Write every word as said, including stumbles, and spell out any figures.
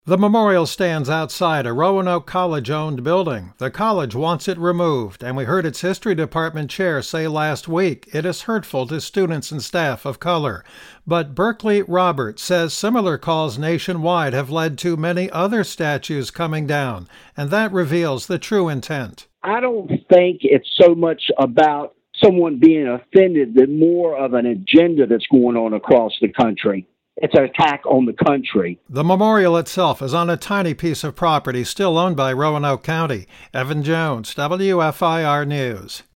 The memorial stands outside a Roanoke College-owned building. The college wants it removed, and we heard its history department chair say last week it is hurtful to students and staff of color. But Berkeley Roberts says similar calls nationwide have led to many other statues coming down, and that reveals the true intent. I don't think it's so much about someone being offended, than more of an agenda that's going on across the country. It's an attack on the country. The memorial itself is on a tiny piece of property still owned by Roanoke County. Evan Jones, W F I R News.